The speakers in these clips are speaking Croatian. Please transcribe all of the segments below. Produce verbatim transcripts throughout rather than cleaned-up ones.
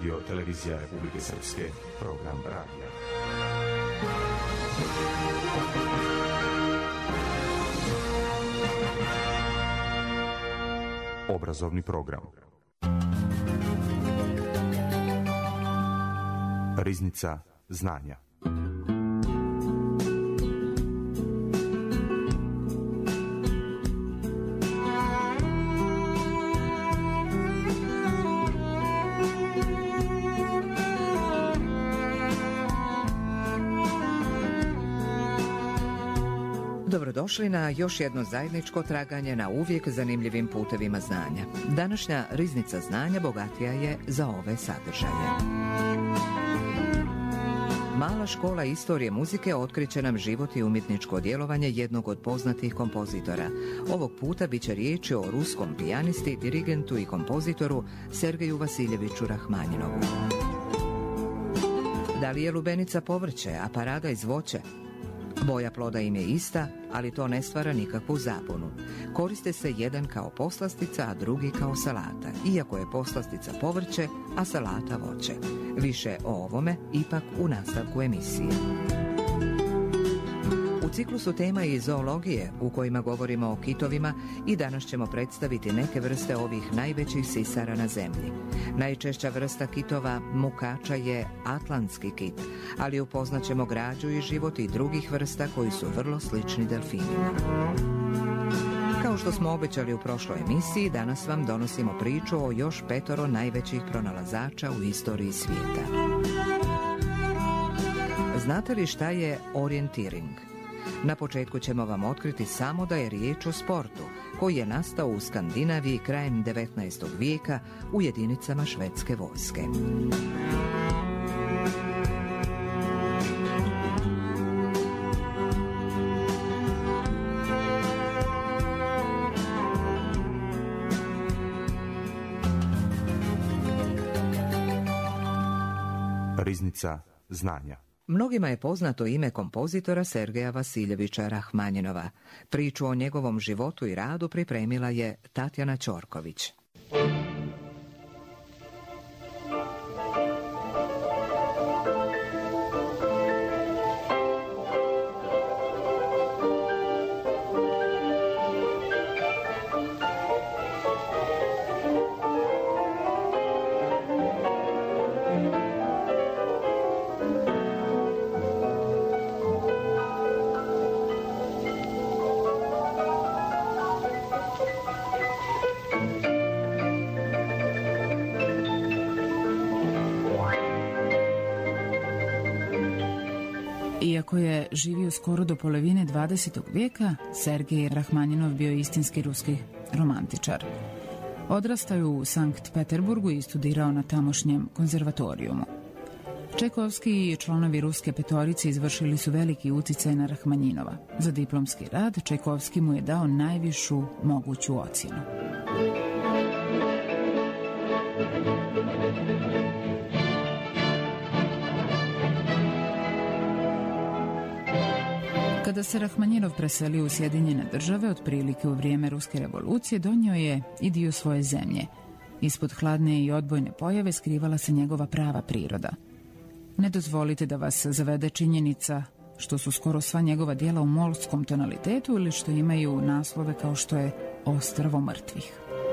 Radio Televizija Republike Srpske, program radija. Obrazovni program. Riznica znanja. Dobrodošli na još jedno zajedničko traganje na uvijek zanimljivim putevima znanja. Današnja riznica znanja bogatija je za ove sadržaje. Mala škola istorije muzike otkriće nam život i umjetničko djelovanje jednog od poznatih kompozitora. Ovog puta bit će riječi o ruskom pijanisti, dirigentu i kompozitoru Sergeju Vasiljeviću Rahmanjinovu. Da li je lubenica povrće, a parada iz voće? Boja ploda im je ista, ali to ne stvara nikakvu zabunu. Koriste se jedan kao poslastica, a drugi kao salata, iako je poslastica povrće, a salata voće. Više o ovome ipak u nastavku emisije. U ciklusu tema i zoologije, u kojima govorimo o kitovima, i danas ćemo predstaviti neke vrste ovih najvećih sisara na zemlji. Najčešća vrsta kitova mukača je atlantski kit, ali upoznaćemo građu i život i drugih vrsta koji su vrlo slični delfinima. Kao što smo obećali u prošloj emisiji, danas vam donosimo priču o još petoro najvećih pronalazača u istoriji svijeta. Znate li šta je orijentiring? Na početku ćemo vam otkriti samo da je riječ o sportu koji je nastao u Skandinaviji krajem devetnaestog vijeka u jedinicama švedske vojske. Riznica znanja. Mnogima je poznato ime kompozitora Sergeja Vasiljevića Rahmanjinova. Priču o njegovom životu i radu pripremila je Tatjana Ćorković. Iako je živio skoro do polovine dvadesetog vijeka, Sergej Rahmanjinov bio istinski ruski romantičar. Odrastao je u Sankt Peterburgu i studirao na tamošnjem konzervatorijumu. Čajkovski i članovi ruske petorice izvršili su veliki uticaj na Rahmanjinova. Za diplomski rad Čajkovski mu je dao najvišu moguću ocjenu. Kada se Rahmanjinov preselio u Sjedinjene države, otprilike u vrijeme Ruske revolucije, donio je i dio svoje zemlje. Ispod hladne i odbojne pojave skrivala se njegova prava priroda. Ne dozvolite da vas zavede činjenica što su skoro sva njegova djela u molskom tonalitetu ili što imaju naslove kao što je Ostrvo mrtvih.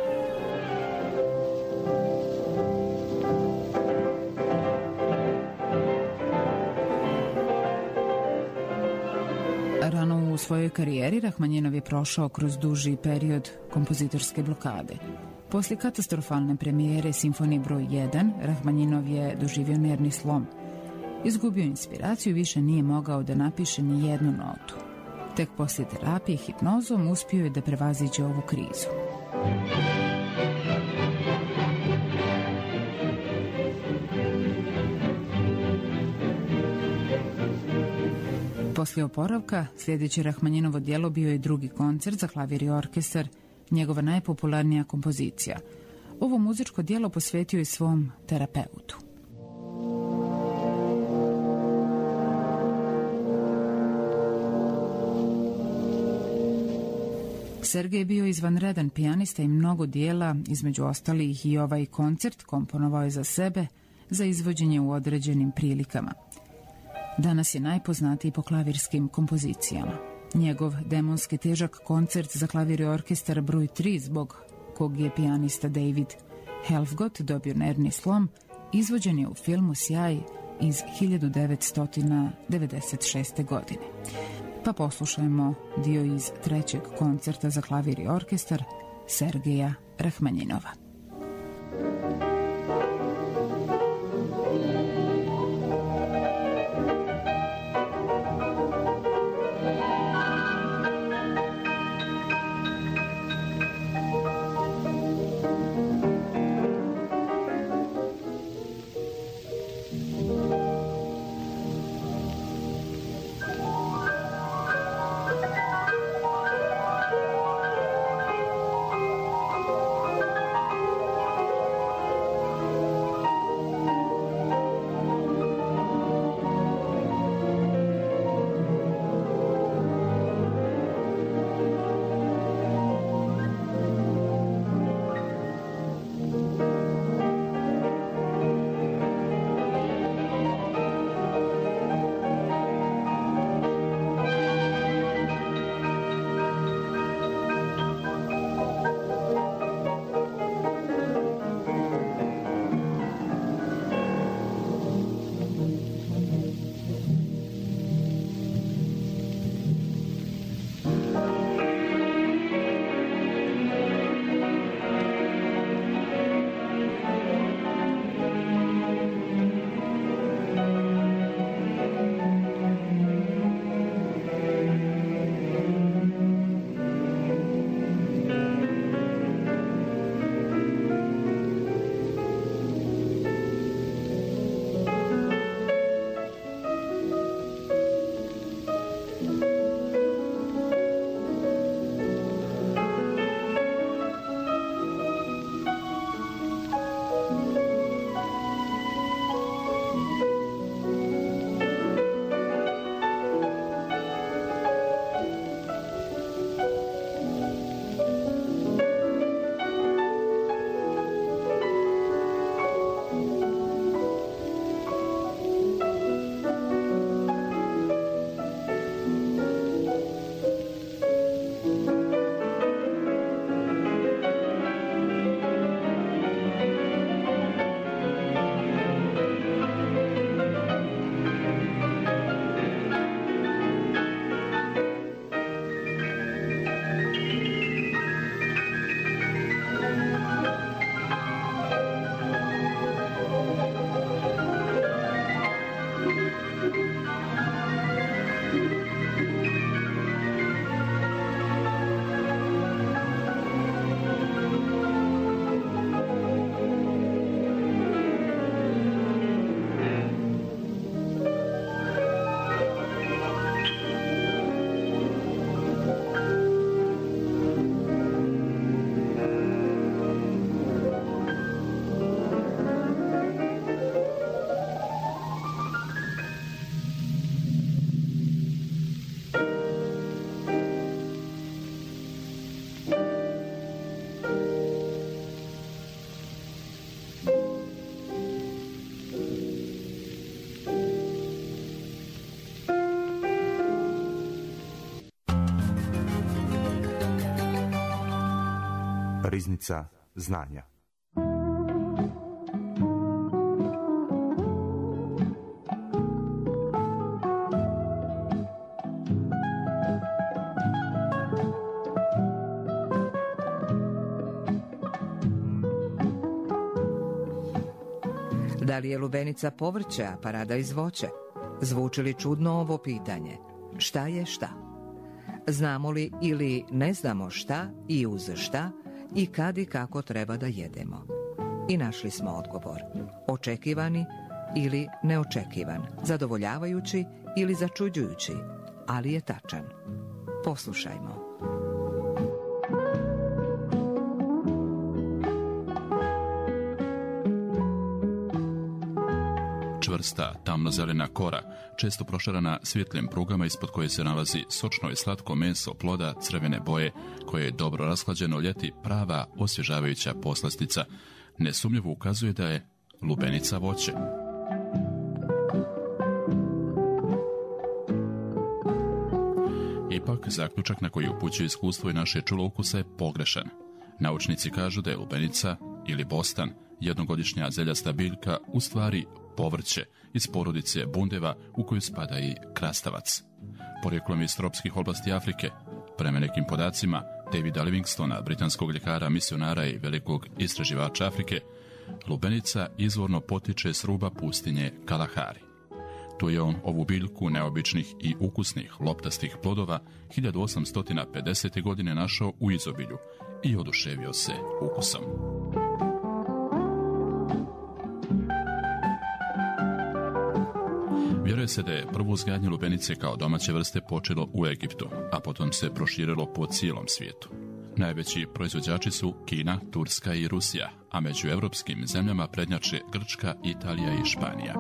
Rano u svojoj karijeri Rahmanjinov je prošao kroz duži period kompozitorske blokade. Poslije katastrofalne premijere Simfonije broj jedan, Rahmanjinov je doživio nervni slom. Izgubio inspiraciju i više nije mogao da napiše ni jednu notu. Tek poslije terapije hipnozom uspio je da prevaziđe ovu krizu. Poslije oporavka, sljedeće Rahmanjinovo djelo bio je drugi koncert za klavir i orkestar, njegova najpopularnija kompozicija. Ovo muzičko djelo posvetio je svom terapeutu. Sergej je bio izvanredan pijanista i mnogo dijela, između ostalih i ovaj koncert, komponovao je za sebe, za izvođenje u određenim prilikama. Danas je najpoznatiji po klavirskim kompozicijama. Njegov demonski težak koncert za klavir i orkestar broj tri, zbog kog je pijanista David Helfgott dobio nervni slom, izvođen je u filmu Sjaj iz hiljadu devetsto devedeset šeste. godine. Pa poslušajmo dio iz trećeg koncerta za klavir i orkestar Sergeja Rahmanjinova. Riznica znanja. Da li je lubenica povrće, a parada iz voće? Zvuči li čudno ovo pitanje? Šta je šta? Znamo li ili ne znamo šta i uz šta i kad i kako treba da jedemo? I našli smo odgovor. Očekivani ili neočekivan, zadovoljavajući ili začuđujući, ali je tačan. Poslušajmo. Čvrsta, tamnozelena kora, često prošarana svjetlim prugama ispod koje se nalazi sočno i slatko meso ploda crvene boje, koje je dobro rashlađeno ljeti prava osvježavajuća poslastica, nesumnjivo ukazuje da je lubenica voće. Ipak, zaključak na koji upućuje iskustvo i naše čulo ukusa je pogrešan. Naučnici kažu da je lubenica ili bostan, jednogodišnja zeljasta biljka, u stvari povrće iz porodice bundeva u koju spada i krastavac. Porijeklom iz tropskih oblasti Afrike, prema nekim podacima Davida Livingstona, britanskog ljekara, misionara i velikog istraživača Afrike, lubenica izvorno potiče s ruba pustinje Kalahari. Tu je on ovu biljku neobičnih i ukusnih loptastih plodova hiljadu osamsto pedesete. godine našao u izobilju i oduševio se ukusom. Vjeruje se da je prvo uzgajanje lubenice kao domaće vrste počelo u Egiptu, a potom se proširilo po cijelom svijetu. Najveći proizvođači su Kina, Turska i Rusija, a među evropskim zemljama prednjače Grčka, Italija i Španija.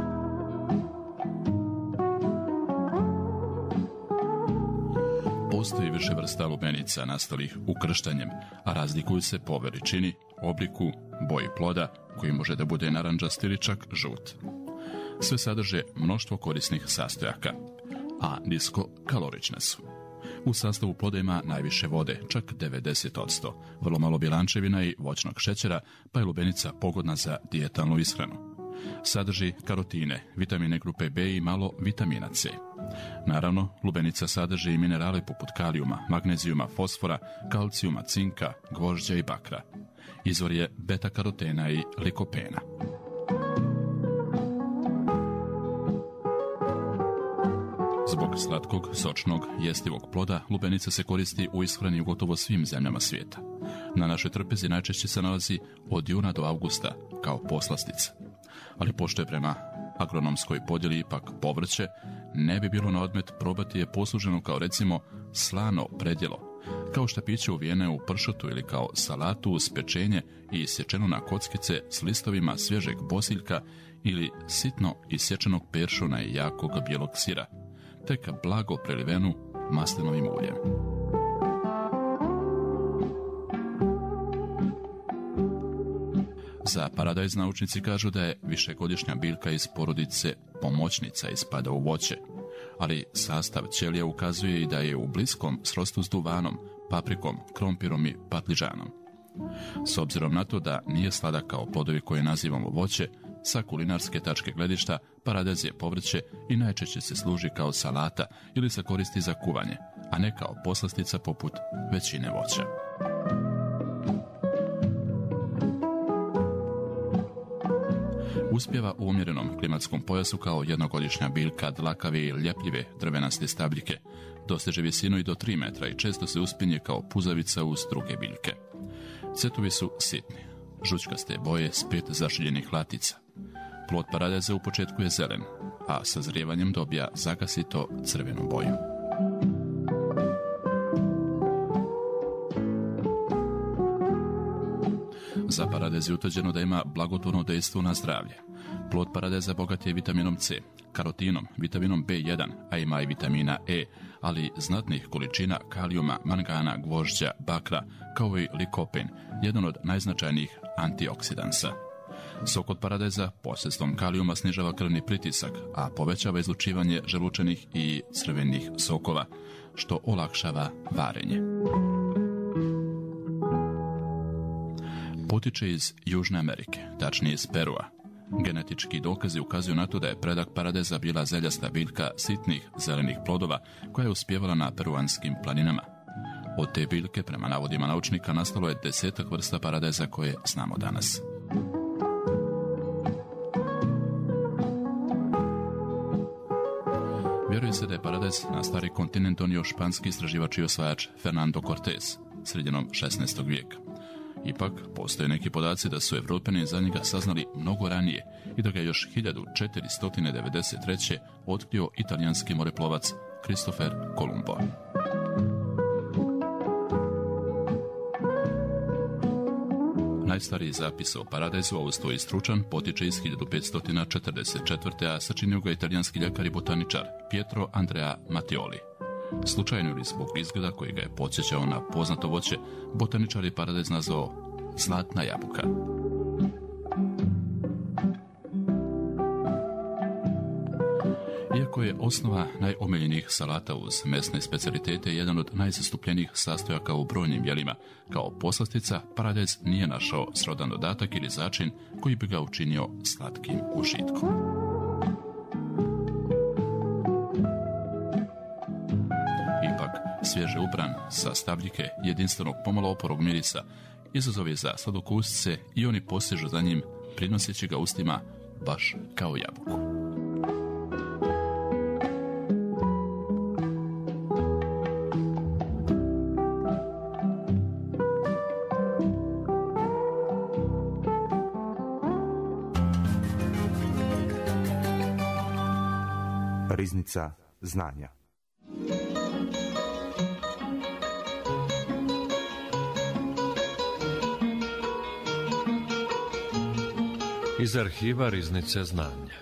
Postoji više vrsta lubenica nastalih ukrštanjem, a razlikuju se po veličini, obliku, boji ploda, koji može da bude narandžast ili čak žut. Sve sadrže mnoštvo korisnih sastojaka, a nisko kalorične su. U sastavu ploda ima najviše vode, čak devedeset posto, vrlo malo bjelančevina i voćnog šećera, pa je lubenica pogodna za dijetalnu ishranu. Sadrži karotine, vitamine grupe B i malo vitamina C. Naravno, lubenica sadrži i minerale poput kalijuma, magnezijuma, fosfora, kalcijuma, cinka, gvožđa i bakra. Izvor je beta-karotena i likopena. Zbog slatkog, sočnog, jestivog ploda, lubenica se koristi u ishrani u gotovo svim zemljama svijeta. Na našoj trpezi najčešće se nalazi od juna do avgusta kao poslastica. Ali pošto je prema agronomskoj podjeli ipak povrće, ne bi bilo na odmet probati je posluženo kao recimo slano predjelo, kao štapiće uvijene u pršutu ili kao salatu uz pečenje i isječeno na kockice s listovima svježeg bosiljka ili sitno isječenog peršuna i jakog bijelog sira, tek blago prelivenu maslinovim uljem. Za paradajz naučnici kažu da je višegodišnja biljka iz porodice pomoćnica i spada u voće, ali sastav ćelija ukazuje i da je u bliskom srodstvu s duvanom, paprikom, krompirom i patližanom. S obzirom na to da nije sladak kao plodovi koje nazivamo voće, sa kulinarske tačke gledišta paradajz je povrće i najčešće se služi kao salata ili se koristi za kuvanje, a ne kao poslastica poput većine voća. Uspjeva u umjerenom klimatskom pojasu kao jednogodišnja biljka dlakave i ljepljive drvenaste stabljike. Doseže visinu i do tri metra i često se uspinje kao puzavica uz druge biljke. Cvjetovi su sitni, žućkaste boje s pet zašiljenih latica. Plod paradajza u početku je zelen, a sa zrijevanjem dobija zagasito crvenu boju. Za paradajz je utvrđeno da ima blagotvorno dejstvo na zdravlje. Plod paradajza bogat je vitaminom C, karotinom, vitaminom B jedan, a ima i vitamina E, ali znatnih količina kalijuma, mangana, gvožđa, bakra, kao i likopen, jedan od najznačajnijih antioksidansa. Sok od paradajza posredstvom kalijuma snižava krvni pritisak, a povećava izlučivanje želučanih i crvenih sokova, što olakšava varenje. Potiče iz Južne Amerike, tačnije iz Perua. Genetički dokazi ukazuju na to da je predak paradajza bila zeljasta biljka sitnih zelenih plodova koja je uspjevala na peruanskim planinama. Od te biljke, prema navodima naučnika, nastalo je desetak vrsta paradajza koje znamo danas. Vjeruje se da je paradajz na stari kontinent donio španski istraživač i osvajač Fernando Cortés sredinom šesnaestog vijeka. Ipak, postoje neki podaci da su Evropljani za njega saznali mnogo ranije i da ga je još hiljadu četiristo devedeset treće. otkrio italijanski moreplovac Kristofer Kolumbo. Najstariji zapis o paradajzu, a uz to i stručan, potiče iz hiljadu petsto četrdeset četvrte. a sačinio ga italijanski ljekar i botaničar Pietro Andrea Mattioli. Slučajno ili zbog izgleda koji ga je podsjećao na poznato voće, botaničar je paradajz nazvao zlatna jabuka. Iako je osnova najomiljenijih salata uz mesne specijalitete jedan od najzastupljenijih sastojaka u brojnim jelima, kao poslastica paradajz nije našao srodan dodatak ili začin koji bi ga učinio slatkim užitkom. Ipak, svježe ubran sa stabljike jedinstvenog pomalo oporog mirisa izazov je za sladokusce i oni posežu za njim, prinoseći ga ustima baš kao jabuku. Riznica znanja. Iz arhiva Riznice znanja.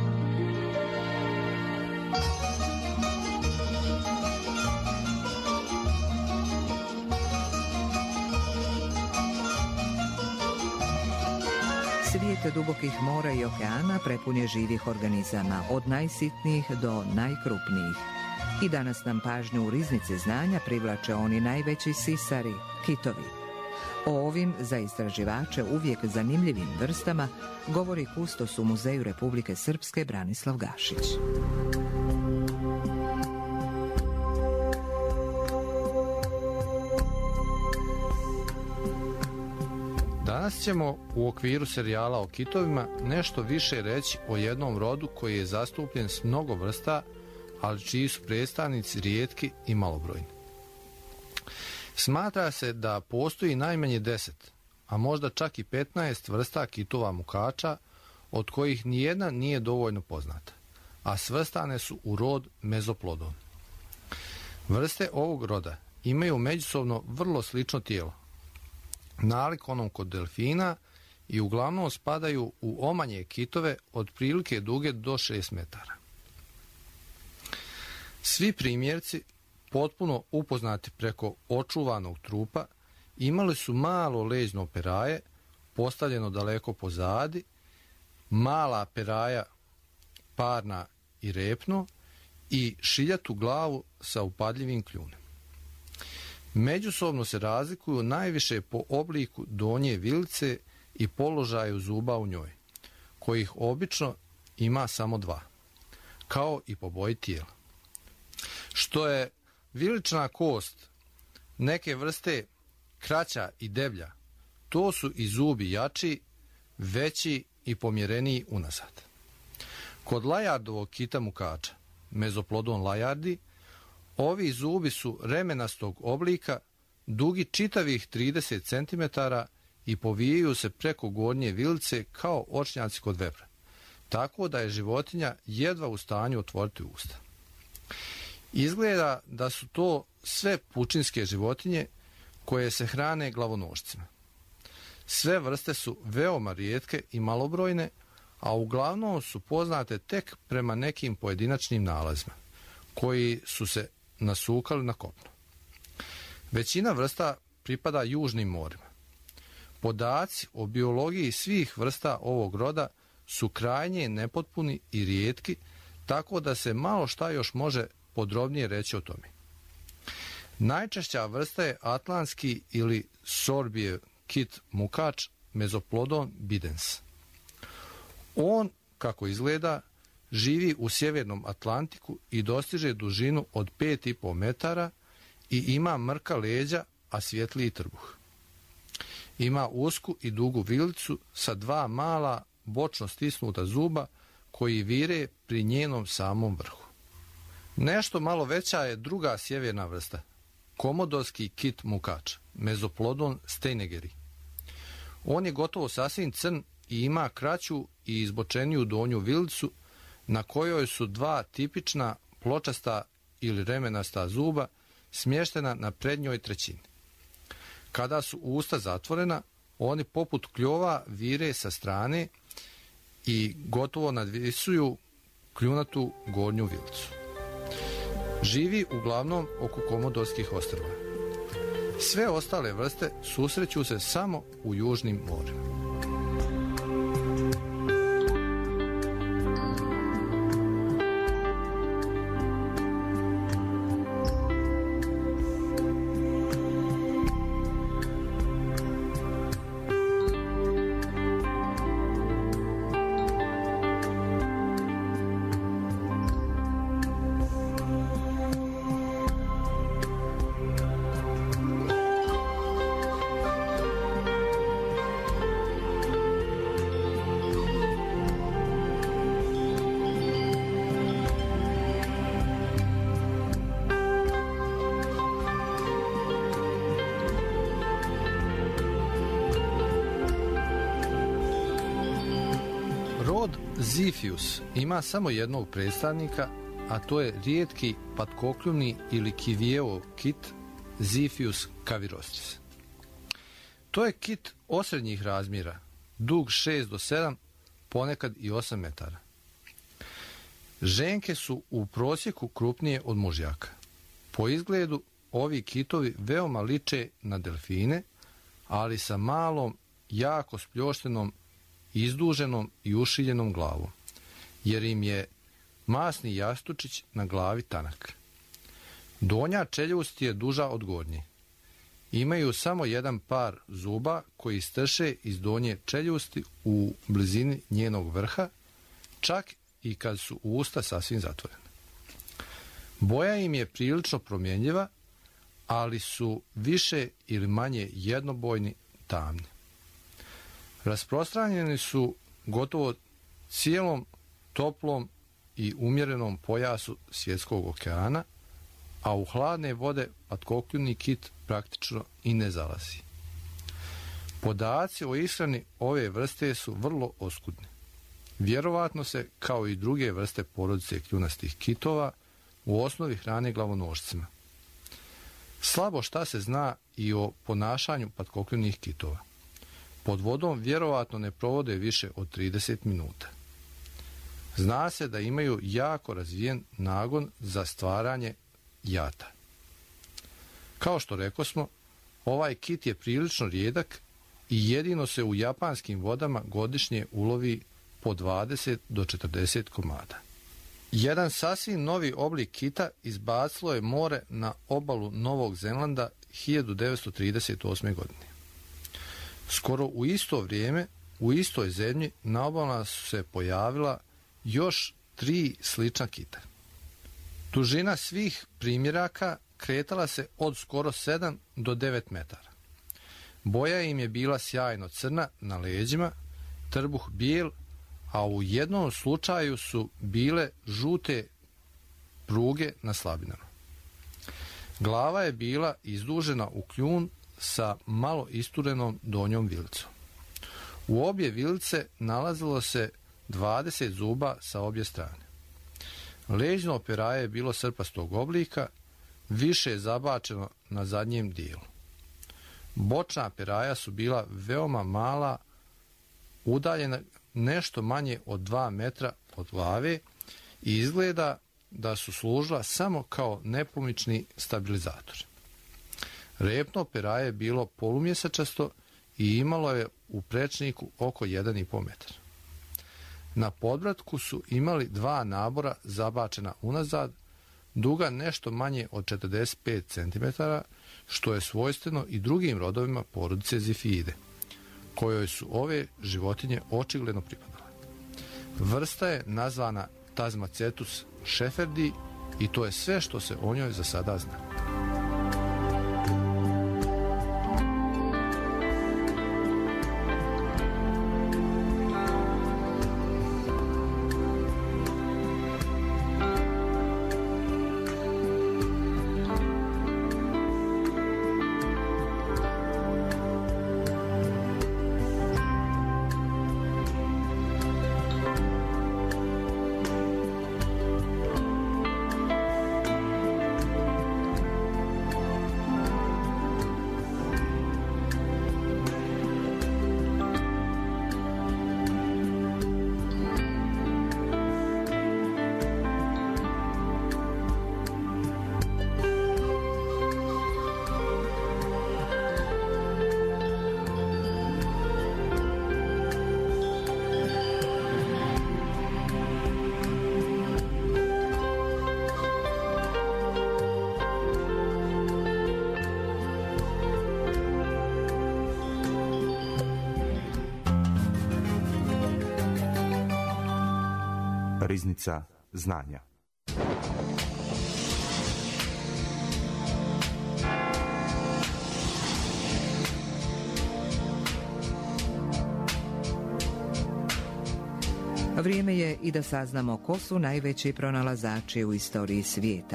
Svijet dubokih mora i okeana prepun je živih organizama, od najsitnijih do najkrupnijih. I danas nam pažnju u Riznici znanja privlače oni najveći sisari, kitovi. O ovim, za istraživače, uvijek zanimljivim vrstama govori kustos u Muzeju Republike Srpske Branislav Gašić. Danas ćemo u okviru serijala o kitovima nešto više reći o jednom rodu koji je zastupljen s mnogo vrsta, ali čiji su predstavnici rijetki i malobrojni. Smatra se da postoji najmanje deset, a možda čak i petnaest vrsta kitova mukača, od kojih nijedna nije dovoljno poznata, a svrstane su u rod Mezoplodon. Vrste ovog roda imaju međusobno vrlo slično tijelo, nalik onom kod delfina, i uglavnom spadaju u omanje kitove od prilike duge do šest metara. Svi primjerci, potpuno upoznati preko očuvanog trupa, imali su malo leđno peraje, postavljeno daleko pozadi, mala peraja parna i repno i šiljatu glavu sa upadljivim kljunem. Međusobno se razlikuju najviše po obliku donje vilice i položaju zuba u njoj, kojih obično ima samo dva, kao i po boji tijela. Što je vilična kost neke vrste kraća i deblja, to su i zubi jači, veći i pomjereniji unazad. Kod lajardovog kita mukača, Mezoplodon lajardi, ovi zubi su remenastog oblika, dugi čitavih trideset centimetara i povijaju se preko gornje vilice kao očnjaci kod vebra, tako da je životinja jedva u stanju otvoriti usta. Izgleda da su to sve pučinske životinje koje se hrane glavonošcima. Sve vrste su veoma rijetke i malobrojne, a uglavnom su poznate tek prema nekim pojedinačnim nalazima, koji su se nasukali na kopno. Većina vrsta pripada južnim morima. Podaci o biologiji svih vrsta ovog roda su krajnje nepotpuni i rijetki, tako da se malo šta još može podrobnije reći o tome. Najčešća vrsta je atlantski ili sorbijev kit mukač Mezoplodon bidens. On, kako izgleda, živi u sjevernom Atlantiku i dostiže dužinu od pet i pol metara i ima mrka leđa, a svjetliji trbuh. Ima usku i dugu vilicu sa dva mala bočno stisnuta zuba koji vire pri njenom samom vrhu. Nešto malo veća je druga sjeverna vrsta, komodorski kit mukač, Mezoplodon steinegeri. On je gotovo sasvim crn i ima kraću i izbočeniju donju vilicu na kojoj su dva tipična pločasta ili remenasta zuba smještena na prednjoj trećini. Kada su usta zatvorena, oni poput kljova vire sa strane i gotovo nadvisuju kljunatu gornju vilicu. Živi uglavnom oko Komodorskih ostrva. Sve ostale vrste susreću se samo u južnim morima. Rod Ziphius ima samo jednog predstavnika, a to je rijetki patkokljuvni ili Kivijevov kit Ziphius cavirostris. To je kit osrednjih razmjera, dug šest do sedam, ponekad i osam metara. Ženke su u prosjeku krupnije od mužjaka. Po izgledu ovi kitovi veoma liče na delfine, ali sa malom, jako spljoštenom, izduženom i ušiljenom glavom, jer im je masni jastučić na glavi tanak. Donja čeljust je duža od gornje. Imaju samo jedan par zuba koji strše iz donje čeljusti u blizini njenog vrha, čak i kad su usta sasvim zatvorene. Boja im je prilično promjenjiva, ali su više ili manje jednobojni, tamni. Rasprostranjeni su gotovo cijelom toplom i umjerenom pojasu svjetskog okeana, a u hladne vode patkokljuvni kit praktično i ne zalazi. Podaci o ishrani ove vrste su vrlo oskudni. Vjerovatno se, kao i druge vrste porodice kljunastih kitova, u osnovi hrane glavonošcima. Slabo šta se zna i o ponašanju patkokljuvnih kitova. Pod vodom vjerovatno ne provode više od trideset minuta. Zna se da imaju jako razvijen nagon za stvaranje jata. Kao što rekosmo, ovaj kit je prilično rijedak i jedino se u japanskim vodama godišnje ulovi po dvadeset do četrdeset komada. Jedan sasvim novi oblik kita izbacilo je more na obalu Novog Zelanda hiljadu devetsto trideset osme. godine. Skoro u isto vrijeme, u istoj zemlji, na obalama su se pojavila još tri slična kita. Dužina svih primjeraka kretala se od skoro sedam do devet metara. Boja im je bila sjajno crna na leđima, trbuh bijel, a u jednom slučaju su bile žute pruge na slabinama. Glava je bila izdužena u kljun sa malo isturenom donjom vilicom. U obje vilice nalazilo se dvadeset zuba sa obje strane. Leđno peraje je bilo srpastog oblika, više zabačeno na zadnjem dijelu. Bočna peraja su bila veoma mala, udaljena nešto manje od dva metra od glave i izgleda da su služila samo kao nepomični stabilizatori. Repno peraje je bilo polumjesečasto i imalo je u prečniku oko jedan i pol metar. Na podbratku su imali dva nabora zabačena unazad, duga nešto manje od četrdeset pet centimetara, što je svojstveno i drugim rodovima porodice Ziphiidae, kojoj su ove životinje očigledno pripadale. Vrsta je nazvana Tasmacetus shefferdi i to je sve što se o njoj za sada zna. Riznica znanja. Vrijeme je i da saznamo ko su najveći pronalazači u istoriji svijeta.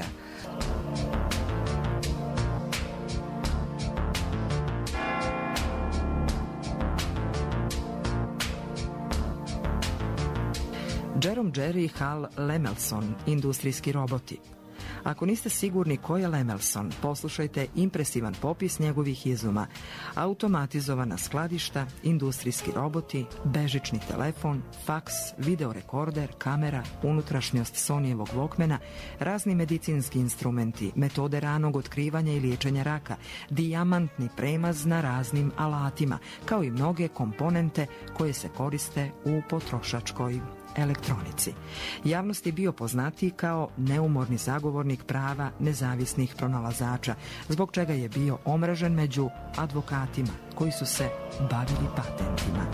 Jerome Jerry Hal Lemelson, industrijski roboti. Ako niste sigurni ko je Lemelson, poslušajte impresivan popis njegovih izuma. Automatizovana skladišta, industrijski roboti, bežični telefon, faks, videorekorder, kamera, unutrašnjost Sonyjevog Walkmana, razni medicinski instrumenti, metode ranog otkrivanja i liječenja raka, dijamantni premaz na raznim alatima, kao i mnoge komponente koje se koriste u potrošačkoj elektronici. Javnost je bio poznatiji kao neumorni zagovornik prava nezavisnih pronalazača, zbog čega je bio omražen među advokatima koji su se bavili patentima.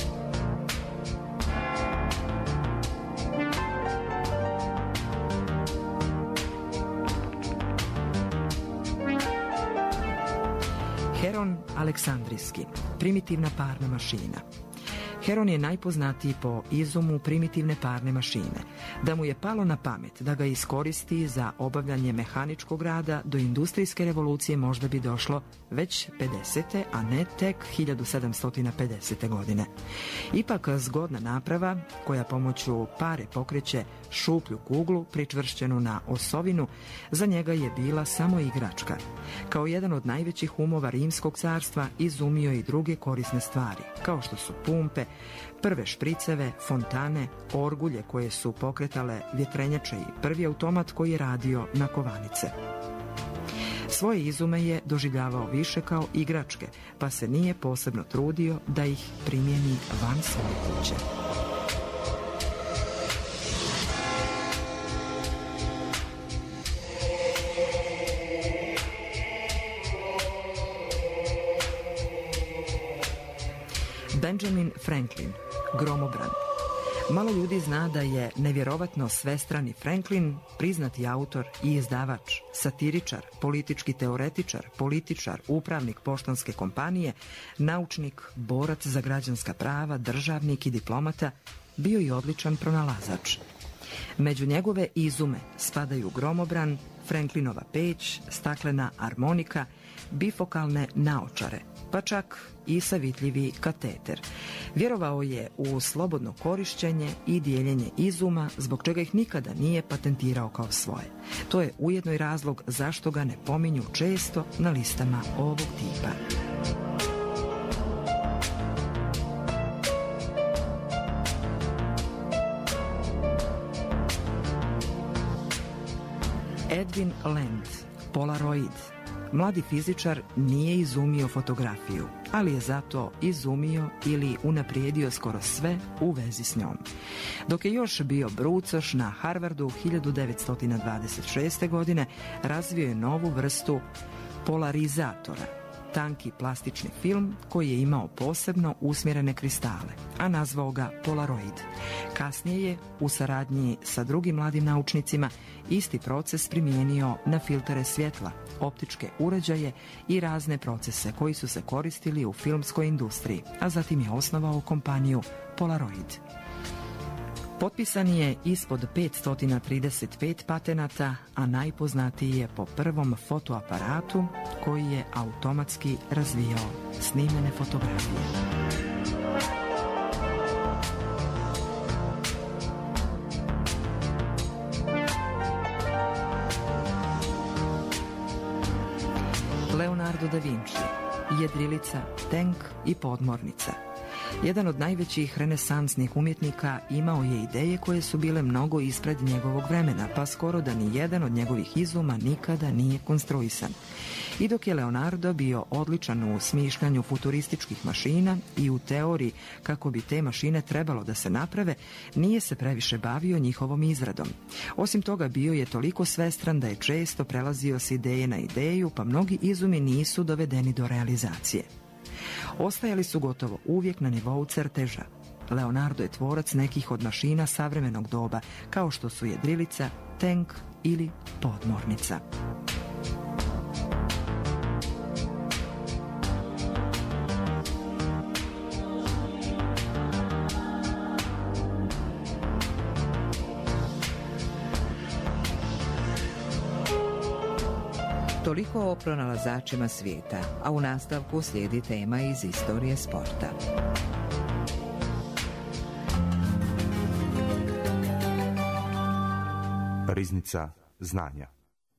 Heron Aleksandrijski, primitivna parna mašina. Heron je najpoznatiji po izumu primitivne parne mašine. Da mu je palo na pamet da ga iskoristi za obavljanje mehaničkog rada, do industrijske revolucije možda bi došlo već pedesete, a ne tek hiljadu sedamsto pedesete. godine. Ipak zgodna naprava, koja pomoću pare pokreće šuplju kuglu pričvršćenu na osovinu, za njega je bila samo igračka. Kao jedan od najvećih umova Rimskog carstva izumio i druge korisne stvari, kao što su pumpe, prve špriceve, fontane, orgulje koje su pokretale vjetrenjače i prvi automat koji je radio na kovanice. Svoje izume je doživljavao više kao igračke, pa se nije posebno trudio da ih primjeni van svoje kuće. Benjamin Franklin, gromobran. Malo ljudi zna da je nevjerovatno svestrani Franklin priznati autor i izdavač, satiričar, politički teoretičar, političar, upravnik poštanske kompanije, naučnik, borac za građanska prava, državnik i diplomata, bio i odličan pronalazač. Među njegove izume spadaju gromobran, Franklinova peć, staklena armonika, bifokalne naočare, pa čak i savitljivi kateter. Vjerovao je u slobodno korišćenje i dijeljenje izuma, zbog čega ih nikada nije patentirao kao svoje. To je ujedno i razlog zašto ga ne pominju često na listama ovog tipa. Edwin Land, Polaroid. Mladi fizičar nije izumio fotografiju, ali je zato izumio ili unaprijedio skoro sve u vezi s njom. Dok je još bio brucoš na Harvardu hiljadu devetsto dvadeset šeste. godine, razvio je novu vrstu polarizatora, tanki plastični film koji je imao posebno usmjerene kristale, a nazvao ga Polaroid. Kasnije je, u saradnji sa drugim mladim naučnicima, isti proces primijenio na filtere svjetla, optičke uređaje i razne procese koji su se koristili u filmskoj industriji, a zatim je osnovao kompaniju Polaroid. Potpisan je ispod petsto trideset pet patenata, a najpoznatiji je po prvom fotoaparatu koji je automatski razvijao snimljene fotografije. Leonardo da Vinci, jedrilica, tenk i podmornica. Jedan od najvećih renesansnih umjetnika imao je ideje koje su bile mnogo ispred njegovog vremena, pa skoro da ni jedan od njegovih izuma nikada nije konstruisan. I dok je Leonardo bio odličan u smišljanju futurističkih mašina i u teoriji kako bi te mašine trebalo da se naprave, nije se previše bavio njihovom izradom. Osim toga, bio je toliko svestran da je često prelazio s ideje na ideju, pa mnogi izumi nisu dovedeni do realizacije. Ostajali su gotovo uvijek na nivou crteža. Leonardo je tvorac nekih od mašina savremenog doba, kao što su jedrilica, tenk ili podmornica. Toliko o pronalazačima svijeta, a u nastavku slijedi tema iz istorije sporta. Riznica znanja.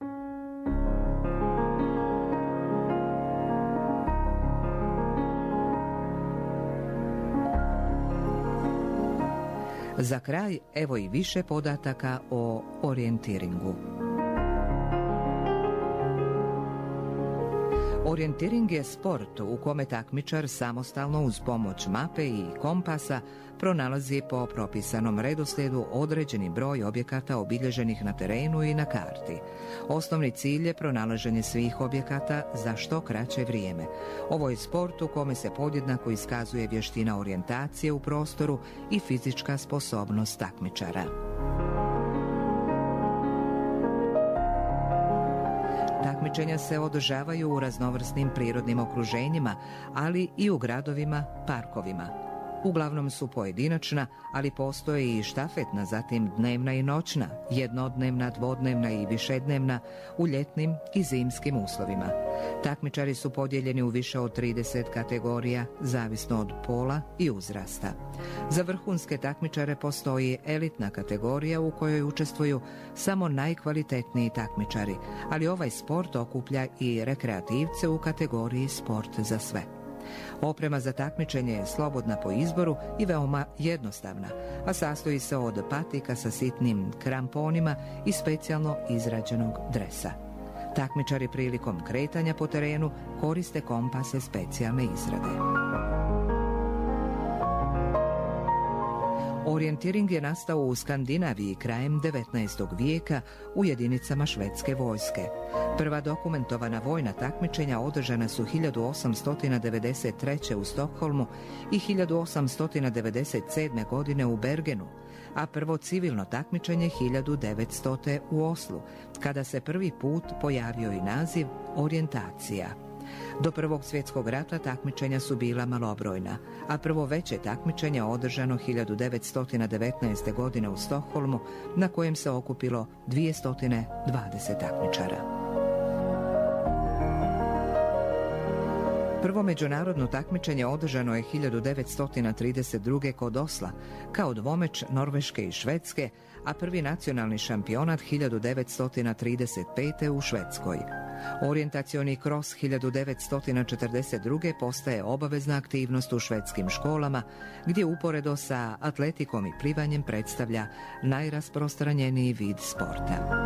Za kraj, evo i više podataka o orijentiringu. Orijentiring je sport u kome takmičar samostalno uz pomoć mape i kompasa pronalazi po propisanom redoslijedu određeni broj objekata obilježenih na terenu i na karti. Osnovni cilj je pronalaženje svih objekata za što kraće vrijeme. Ovo je sport u kome se podjednako iskazuje vještina orijentacije u prostoru i fizička sposobnost takmičara. Takmičenja se održavaju u raznovrsnim prirodnim okruženjima, ali i u gradovima, parkovima. Uglavnom su pojedinačna, ali postoje i štafetna, zatim dnevna i noćna, jednodnevna, dvodnevna i višednevna u ljetnim i zimskim uslovima. Takmičari su podijeljeni u više od trideset kategorija, zavisno od pola i uzrasta. Za vrhunske takmičare postoji elitna kategorija u kojoj učestvuju samo najkvalitetniji takmičari, ali ovaj sport okuplja i rekreativce u kategoriji sport za sve. Oprema za takmičenje je slobodna po izboru i veoma jednostavna, a sastoji se od patika sa sitnim kramponima i specijalno izrađenog dresa. Takmičari prilikom kretanja po terenu koriste kompase specijalne izrade. Orijentiring je nastao u Skandinaviji krajem devetnaestog vijeka u jedinicama švedske vojske. Prva dokumentovana vojna takmičenja održana su hiljadu osamsto devedeset treće. u Stokholmu i hiljadu osamsto devedeset sedme. godine u Bergenu, a prvo civilno takmičenje hiljadu devetstote. u Oslu, kada se prvi put pojavio i naziv orijentacija. Do Prvog svjetskog rata takmičenja su bila malobrojna, a prvo veće takmičenje održano hiljadu devetsto devetnaeste. godine u Stokholmu, na kojem se okupilo dvjesto dvadeset takmičara. Prvo međunarodno takmičenje održano je hiljadu devetsto trideset druge. kod Osla, kao dvomeč Norveške i Švedske, a prvi nacionalni šampionat hiljadu devetsto trideset pete. u Švedskoj. Orijentacioni kros hiljadu devetsto četrdeset druge. postaje obavezna aktivnost u švedskim školama, gdje uporedo sa atletikom i plivanjem predstavlja najrasprostranjeniji vid sporta.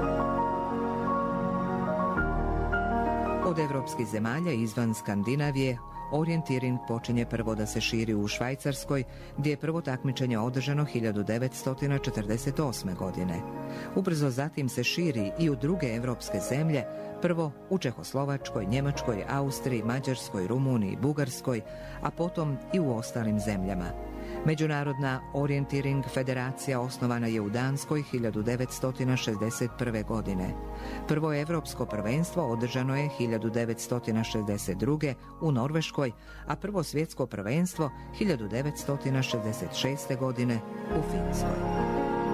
Od evropskih zemalja izvan Skandinavije orijentiring počinje prvo da se širi u Švajcarskoj, gdje je prvo takmičenje održano hiljadu devetsto četrdeset osme. godine. Ubrzo zatim se širi i u druge evropske zemlje, prvo u Čehoslovačkoj, Njemačkoj, Austriji, Mađarskoj, Rumuniji, Bugarskoj, a potom i u ostalim zemljama. Međunarodna orijentiring federacija osnovana je u Danskoj hiljadu devetsto šezdeset prve. godine. Prvo evropsko prvenstvo održano je hiljadu devetsto šezdeset druge. u Norveškoj, a prvo svjetsko prvenstvo hiljadu devetsto šezdeset šeste. godine u Finskoj.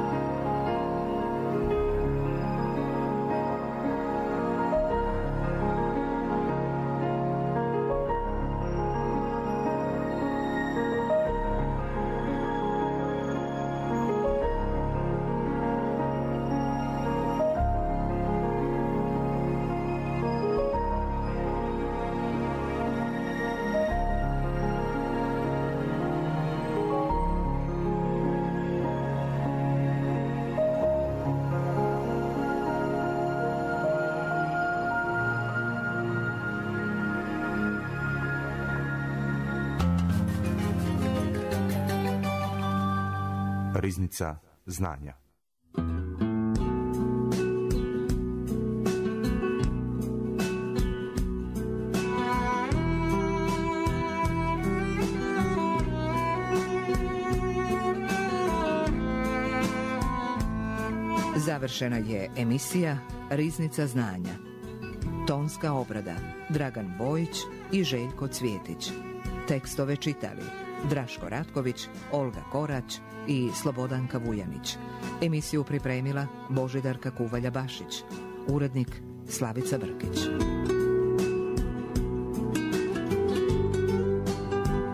Riznica znanja. Završena je emisija Riznica znanja. Tonska obrada Dragan Bojić i Željko Cvjetić. Tekstove čitali Draško Ratković, Olga Korać i Slobodanka Vujanić. Emisiju pripremila Božidarka Kuvalja-Bašić. Urednik Slavica Brkić.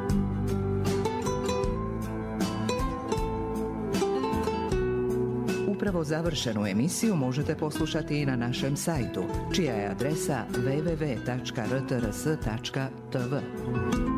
U upravo završenu emisiju možete poslušati i na našem sajtu, čija je adresa w w w tačka r t r s tačka t v.